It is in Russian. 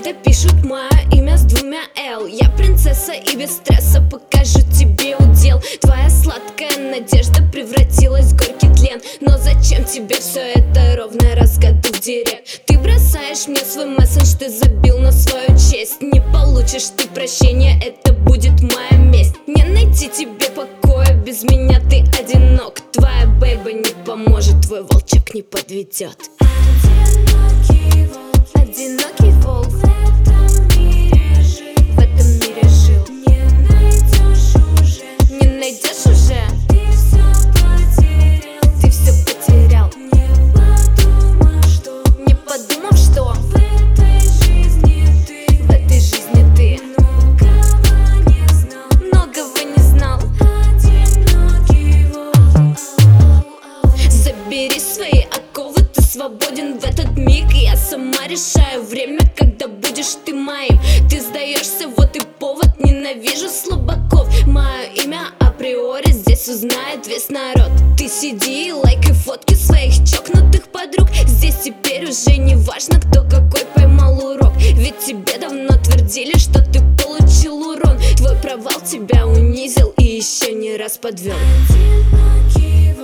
Когда пишут мое имя с двумя «Л», я принцесса и без стресса покажу тебе удел. Твоя сладкая надежда превратилась в горький тлен. Но зачем тебе все это, ровно раз в году в директ? Ты бросаешь мне свой мессендж, ты забил на свою честь. Не получишь ты прощения, это будет моя месть. Не найти тебе покоя, без меня ты одинок. Твоя бэйба не поможет, твой волчок не подведет. Одинокий волк в этом мире жил. Не найдешь уже. Ты все потерял. Не подумав, что в этой жизни ты многого не знал. Забери свои оковы, ты свободен в этот миг. Я сама решаю время, когда будешь ты моим. Ты сдаешься, вот и повод. Ненавижу слабаков. Мое имя априори здесь узнает весь народ. Ты сиди и лайкай фотки своих чокнутых подруг. Здесь теперь уже не важно, кто какой поймал урок. Ведь тебе давно твердили, что ты получил урон. Твой провал тебя унизил и еще не раз подвел.